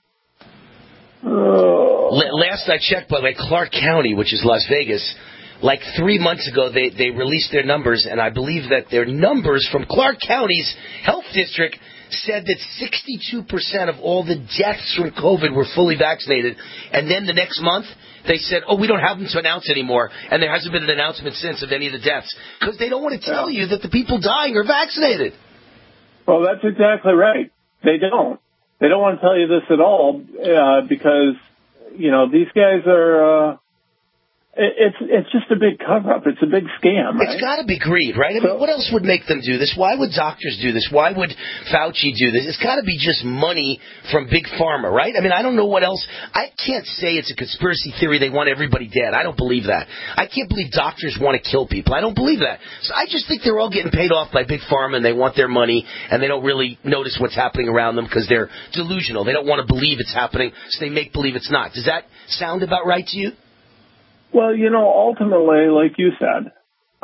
Last I checked, by the way, Clark County, which is Las Vegas, like 3 months ago, they released their numbers, and I believe that their numbers from Clark County's health district said that 62% of all the deaths from COVID were fully vaccinated. And then the next month, they said, we don't have them to announce anymore. And there hasn't been an announcement since of any of the deaths. Because they don't want to tell you that the people dying are vaccinated. Well, that's exactly right. They don't. They don't want to tell you this at all because, these guys are... It's just a big cover-up. It's a big scam, right? It's got to be greed, right? I mean, what else would make them do this? Why would doctors do this? Why would Fauci do this? It's got to be just money from Big Pharma, right? I mean, I don't know what else. I can't say it's a conspiracy theory they want everybody dead. I don't believe that. I can't believe doctors want to kill people. I don't believe that. So I just think they're all getting paid off by Big Pharma, and they want their money, and they don't really notice what's happening around them because they're delusional. They don't want to believe it's happening, so they make believe it's not. Does that sound about right to you? Well, ultimately, like you said,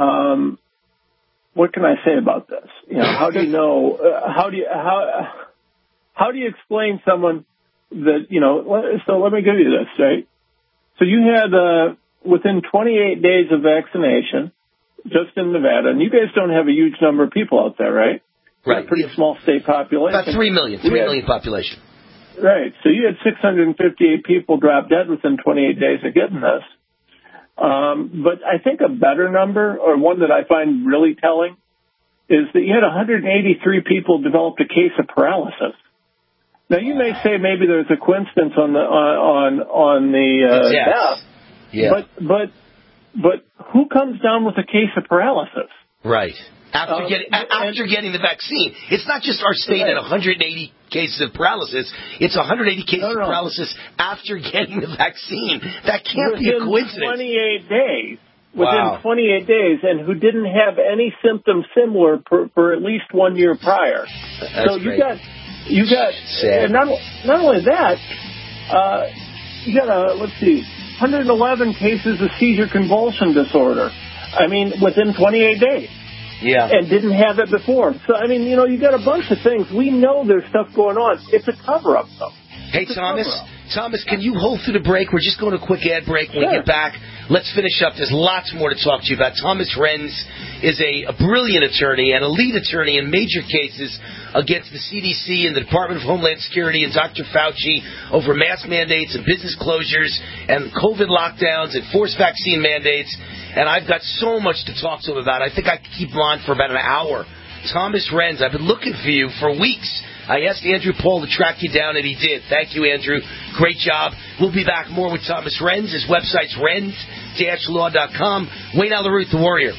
what can I say about this? How do you know? How do you explain someone so let me give you this, right? So you had, within 28 days of vaccination, just in Nevada, and you guys don't have a huge number of people out there, right? Right. Pretty small state population. About 3 million population. Right. So you had 658 people drop dead within 28 days of getting this. But I think a better number, or one that I find really telling, is that you had 183 people developed a case of paralysis. Now you may say maybe there's a coincidence on the death. Yeah. But who comes down with a case of paralysis? Right. After getting the vaccine. It's not just our state at 180 cases of paralysis. It's 180 cases of paralysis after getting the vaccine. That can't be a coincidence. 28 days. Within 28 days, and who didn't have any symptoms similar for at least 1 year prior. That's so great. you got, and not only that, you got 111 cases of seizure convulsion disorder. I mean, within 28 days. Yeah. And didn't have it before. So, I mean, you got a bunch of things. We know there's stuff going on. It's a cover-up, though. Hey, Thomas, can you hold through the break? We're just going to a quick ad break. When we get back, let's finish up. There's lots more to talk to you about. Thomas Renz is a brilliant attorney and a lead attorney in major cases against the CDC and the Department of Homeland Security and Dr. Fauci over mask mandates and business closures and COVID lockdowns and forced vaccine mandates. And I've got so much to talk to him about. I think I could keep him on for about an hour. Thomas Renz, I've been looking for you for weeks. I asked Andrew Paul to track you down, and he did. Thank you, Andrew. Great job. We'll be back more with Thomas Renz. His website's renz-law.com. Wayne Allyn Root, the Warrior.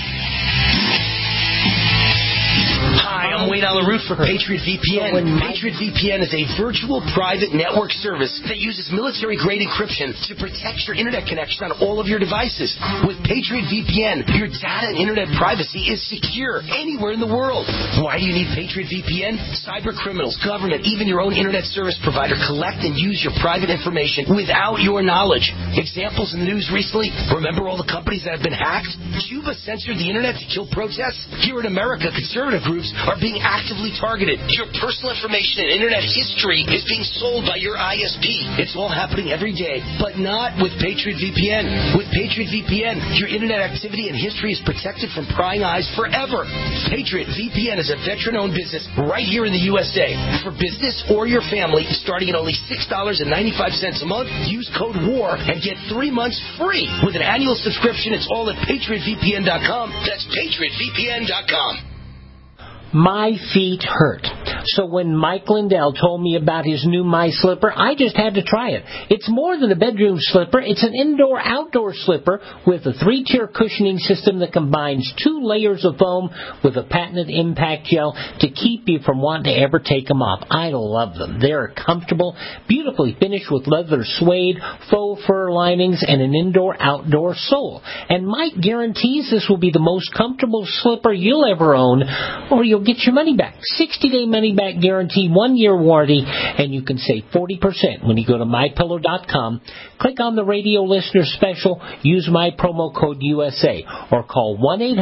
Hi, I'm Wayne Allyn Root for Patriot VPN. Patriot VPN is a virtual private network service that uses military-grade encryption to protect your internet connection on all of your devices. With Patriot VPN, your data and internet privacy is secure anywhere in the world. Why do you need Patriot VPN? Cyber criminals, government, even your own internet service provider collect and use your private information without your knowledge. Examples in the news recently, remember all the companies that have been hacked? Cuba censored the internet to kill protests? Here in America, conservative groups are being actively targeted. Your personal information and internet history is being sold by your ISP. It's all happening every day, but not with Patriot VPN. With Patriot VPN, your internet activity and history is protected from prying eyes forever. Patriot VPN is a veteran-owned business right here in the USA. For business or your family, starting at only $6.95 a month, use code WAR and get 3 months free. With an annual subscription, it's all at PatriotVPN.com. That's PatriotVPN.com. My feet hurt. So when Mike Lindell told me about his new My Slipper, I just had to try it. It's more than a bedroom slipper. It's an indoor-outdoor slipper with a 3-tier cushioning system that combines 2 layers of foam with a patented impact gel to keep you from wanting to ever take them off. I love them. They're comfortable, beautifully finished with leather suede, faux fur linings, and an indoor-outdoor sole. And Mike guarantees this will be the most comfortable slipper you'll ever own, or you'll get your money back. 60-day money-back guarantee, 1-year warranty, and you can save 40% when you go to MyPillow.com. Click on the radio listener special, use my promo code USA, or call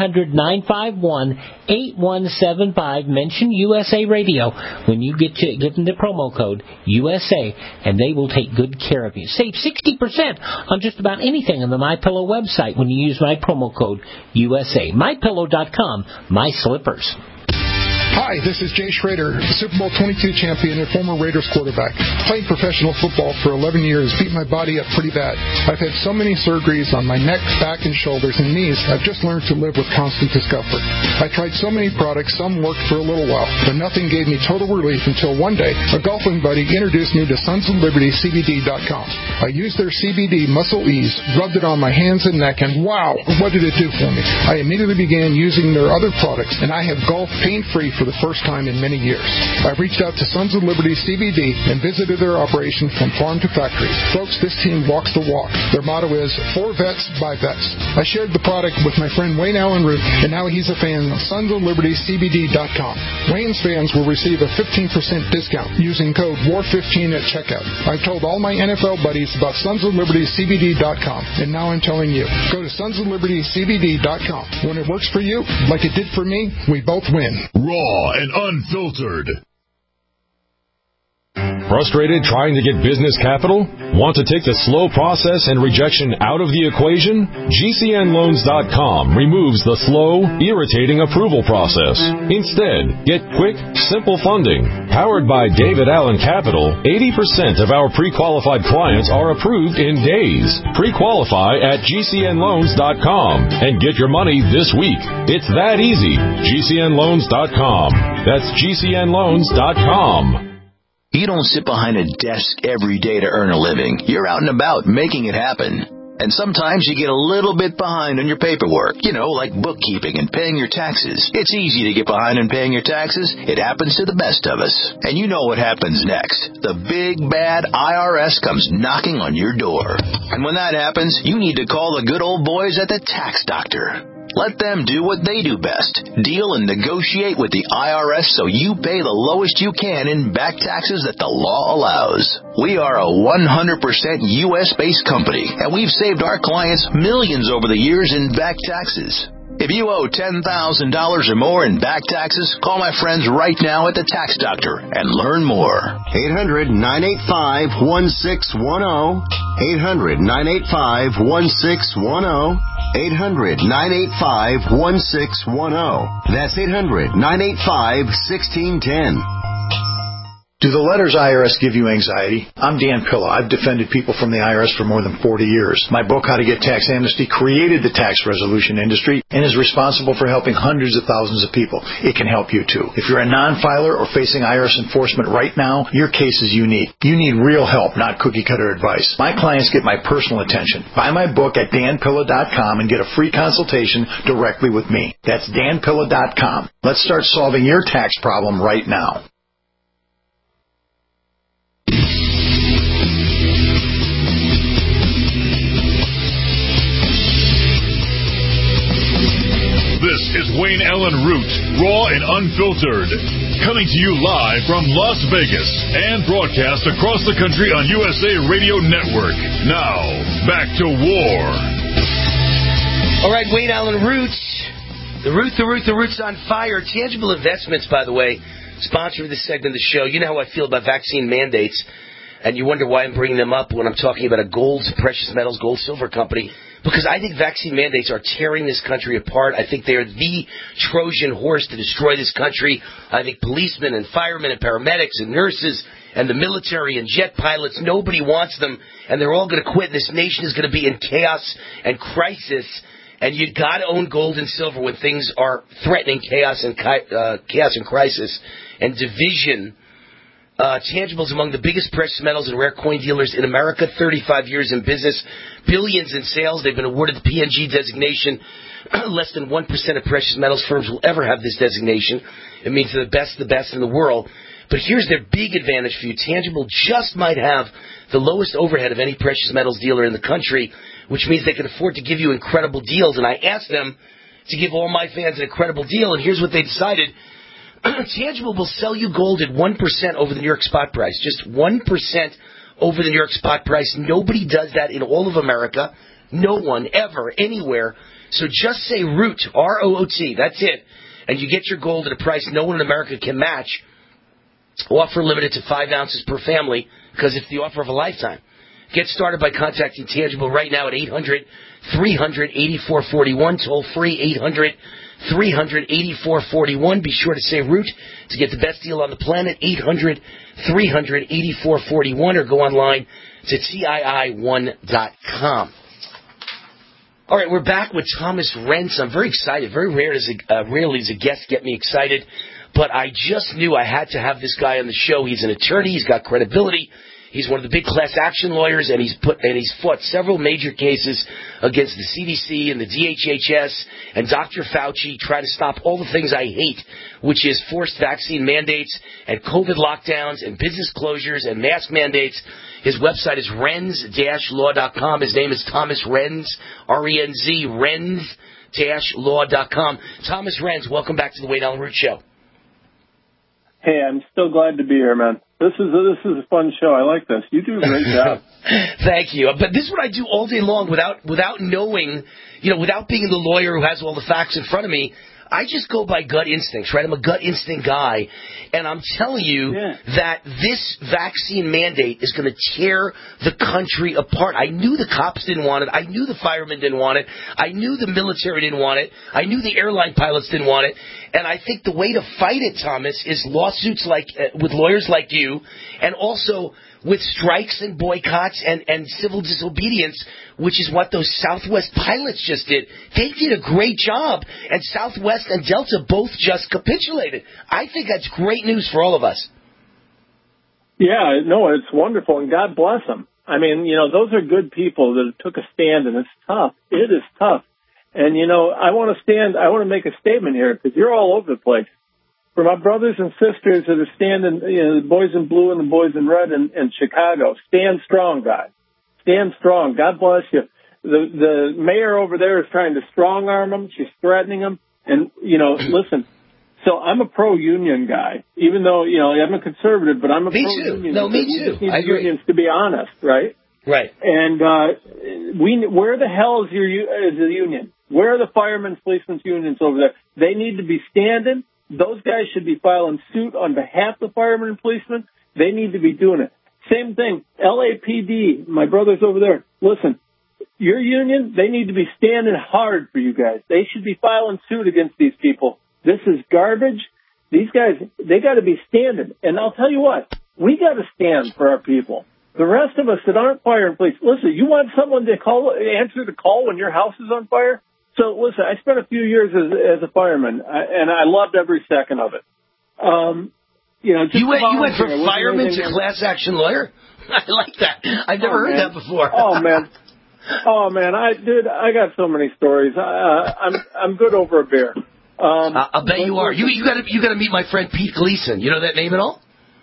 1-800-951-8175. Mention USA Radio when you get them the promo code USA, and they will take good care of you. Save 60% on just about anything on the MyPillow website when you use my promo code USA. MyPillow.com. My slippers. Hi, this is Jay Schrader, Super Bowl 22 champion and former Raiders quarterback. Played professional football for 11 years, beat my body up pretty bad. I've had so many surgeries on my neck, back, and shoulders and knees, I've just learned to live with constant discomfort. I tried so many products, some worked for a little while, but nothing gave me total relief until one day, a golfing buddy introduced me to SonsOfLibertyCBD.com. I used their CBD Muscle Ease, rubbed it on my hands and neck, and wow, what did it do for me? I immediately began using their other products, and I have golfed pain-free for the first time in many years. I've reached out to Sons of Liberty CBD and visited their operation from farm to factory. Folks, this team walks the walk. Their motto is, for vets, by vets. I shared the product with my friend Wayne Allyn Root, and now he's a fan of SonsOfLibertyCBD.com. Wayne's fans will receive a 15% discount using code WAR15 at checkout. I've told all my NFL buddies about SonsOfLibertyCBD.com, and now I'm telling you. Go to SonsOfLibertyCBD.com. When it works for you, like it did for me, we both win. Raw and unfiltered. Frustrated trying to get business capital? Want to take the slow process and rejection out of the equation? GCNLoans.com removes the slow, irritating approval process. Instead, get quick, simple funding. Powered by David Allen Capital, 80% of our pre-qualified clients are approved in days. Pre-qualify at GCNLoans.com and get your money this week. It's that easy. GCNLoans.com. That's GCNLoans.com. You don't sit behind a desk every day to earn a living. You're out and about making it happen. And sometimes you get a little bit behind on your paperwork, like bookkeeping and paying your taxes. It's easy to get behind on paying your taxes. It happens to the best of us. And you know what happens next. The big, bad IRS comes knocking on your door. And when that happens, you need to call the good old boys at the Tax Doctor. Let them do what they do best. Deal and negotiate with the IRS so you pay the lowest you can in back taxes that the law allows. We are a 100% U.S.-based company, and we've saved our clients millions over the years in back taxes. If you owe $10,000 or more in back taxes, call my friends right now at the Tax Doctor and learn more. 800-985-1610. 800-985-1610. 800-985-1610. That's 800-985-1610. Do the letters IRS give you anxiety? I'm Dan Pilla. I've defended people from the IRS for more than 40 years. My book, How to Get Tax Amnesty, created the tax resolution industry and is responsible for helping hundreds of thousands of people. It can help you, too. If you're a non-filer or facing IRS enforcement right now, your case is unique. You need real help, not cookie-cutter advice. My clients get my personal attention. Buy my book at danpilla.com and get a free consultation directly with me. That's danpilla.com. Let's start solving your tax problem right now. This is Wayne Allen Root, raw and unfiltered, coming to you live from Las Vegas and broadcast across the country on USA Radio Network. Now, back to war. All right, Wayne Allen Root. The Root's on fire. Tangible Investments, by the way, sponsor of this segment of the show. You know how I feel about vaccine mandates, and you wonder why I'm bringing them up when I'm talking about a gold, precious metals, gold, silver company. Because I think vaccine mandates are tearing this country apart. I think they are the Trojan horse to destroy this country. I think policemen and firemen and paramedics and nurses and the military and jet pilots, nobody wants them, and they're all going to quit. This nation is going to be in chaos and crisis, and you've got to own gold and silver when things are threatening chaos and crisis and division. Tangibles among the biggest precious metals and rare coin dealers in America, 35 years in business, billions in sales. They've been awarded the PNG designation. Less than 1% of precious metals firms will ever have this designation. It means they're the best in the world. But here's their big advantage for you. Tangible just might have the lowest overhead of any precious metals dealer in the country, which means they can afford to give you incredible deals. And I asked them to give all my fans an incredible deal, and here's what they decided. Tangible will sell you gold at 1% over the New York spot price. Just 1% over the New York spot price. Nobody does that in all of America. No one, ever, anywhere. So just say Root, R-O-O-T, that's it. And you get your gold at a price no one in America can match. Offer limited to 5 ounces per family because it's the offer of a lifetime. Get started by contacting Tangible right now at 800-300-8441. Toll free, 800-300-8441. Be sure to say Root to get the best deal on the planet, 800-300-8441, or go online to TII1.com. All right, we're back with Thomas Renz. I'm very excited. Very rarely does a guest get me excited, but I just knew I had to have this guy on the show. He's an attorney. He's got credibility. He's one of the big class action lawyers, and he's fought several major cases against the CDC and the DHHS and Dr. Fauci, trying to stop all the things I hate, which is forced vaccine mandates and COVID lockdowns and business closures and mask mandates. His website is renz-law.com. His name is Thomas Renz, R-E-N-Z, renz-law.com. Thomas Renz, welcome back to the Wayne Allen Root Show. Hey, I'm still glad to be here, man. This is a fun show. I like this. You do a great job. Thank you. But this is what I do all day long without knowing, without being the lawyer who has all the facts in front of me. I just go by gut instincts, right? I'm a gut instinct guy, and I'm telling you that this vaccine mandate is going to tear the country apart. I knew the cops didn't want it. I knew the firemen didn't want it. I knew the military didn't want it. I knew the airline pilots didn't want it. And I think the way to fight it, Thomas, is lawsuits like with lawyers like you, and also with strikes and boycotts and civil disobedience, which is what those Southwest pilots just did. They did a great job, and Southwest and Delta both just capitulated. I think that's great news for all of us. Yeah, no, it's wonderful, and God bless them. I mean, those are good people that took a stand, and it's tough. It is tough. And, I want to make a statement here, because you're all over the place. For my brothers and sisters that are standing, the boys in blue and the boys in red in Chicago, stand strong, guys. Stand strong. God bless you. The mayor over there is trying to strong arm them. She's threatening them. And, listen, so I'm a pro-union guy, even though, I'm a conservative, but I'm a pro-union. No, me too. I agree. Unions, to be honest, right? Right. And where the hell is the union? Where are the firemen's, policemen's unions over there? They need to be standing. Those guys should be filing suit on behalf of the firemen and policemen. They need to be doing it. Same thing, LAPD, my brothers over there. Listen, your union, they need to be standing hard for you guys. They should be filing suit against these people. This is garbage. These guys, they got to be standing. And I'll tell you what, we got to stand for our people. The rest of us that aren't fire and police, listen, you want someone to answer the call when your house is on fire? So, listen, I spent a few years as a fireman, and I loved every second of it. You went from fireman to class action lawyer? I like that. I've never heard that before. Oh, man. I got so many stories. I'm good over a beer. I'll bet you are. You got to meet my friend Pete Gleason. You know that name at all?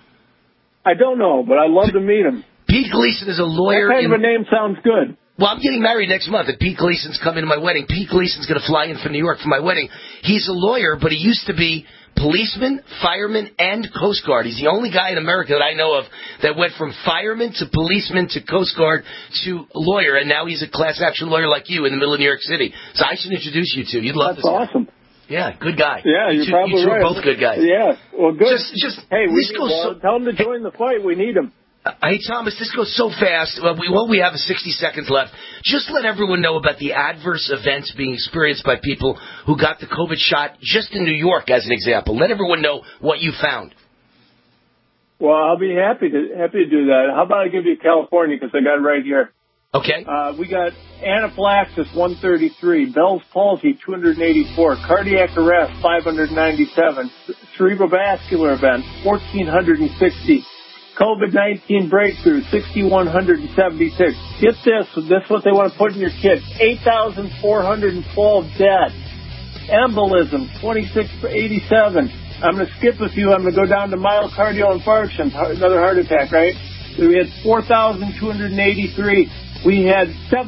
I don't know, but I'd love to meet him. Pete Gleason is a lawyer. That kind of a name sounds good. Well, I'm getting married next month, and Pete Gleason's coming to my wedding. Pete Gleason's going to fly in from New York for my wedding. He's a lawyer, but he used to be policeman, fireman, and Coast Guard. He's the only guy in America that I know of that went from fireman to policeman to Coast Guard to lawyer, and now he's a class action lawyer like you in the middle of New York City. So I should introduce you to. You'd love this. That's awesome. Yeah, good guy. Yeah, you're probably right. You two are both good guys. Yeah, well, good. Hey, tell him to join the fight. We need him. Hey, Thomas, this goes so fast. We have 60 seconds left. Just let everyone know about the adverse events being experienced by people who got the COVID shot just in New York, as an example. Let everyone know what you found. Well, I'll be happy to do that. How about I give you California, because I got it right here. Okay. We got anaphylaxis, 133, Bell's palsy, 284, cardiac arrest, 597, cerebrovascular event, 1,460. COVID-19 breakthrough, 6,176. Get this. This is what they want to put in your kit. 8,412 dead. Embolism, 2,687. I'm going to skip a few. I'm going to go down to myocardial infarction, another heart attack, right? So we had 4,283. We had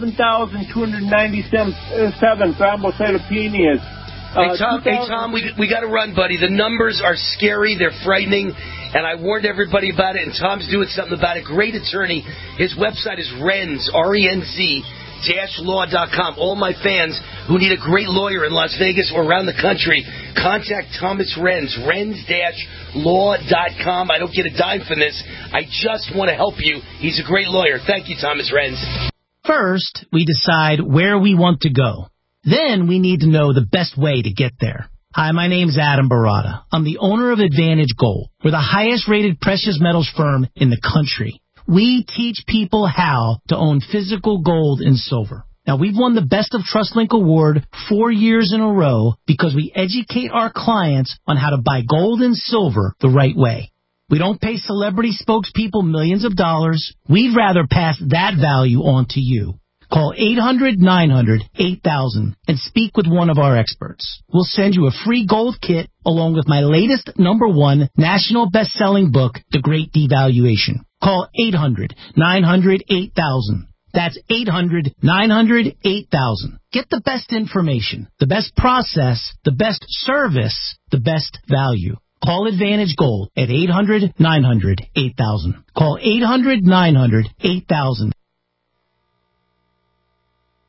7,297 thrombocytopenias. Hey, Tom, we got to run, buddy. The numbers are scary. They're frightening. And I warned everybody about it, and Tom's doing something about it. Great attorney. His website is RENZ, RENZ-law.com. All my fans who need a great lawyer in Las Vegas or around the country, contact Thomas Renz, RENZ-law.com. I don't get a dime from this. I just want to help you. He's a great lawyer. Thank you, Thomas Renz. First, we decide where we want to go. Then we need to know the best way to get there. Hi, my name's Adam Barada. I'm the owner of Advantage Gold. We're the highest-rated precious metals firm in the country. We teach people how to own physical gold and silver. Now, we've won the Best of TrustLink Award 4 years in a row because we educate our clients on how to buy gold and silver the right way. We don't pay celebrity spokespeople millions of dollars. We'd rather pass that value on to you. Call 800-900-8000 and speak with one of our experts. We'll send you a free gold kit along with my latest #1 national best-selling book, The Great Devaluation. Call 800-900-8000. That's 800-900-8000. Get the best information, the best process, the best service, the best value. Call Advantage Gold at 800-900-8000. Call 800-900-8000.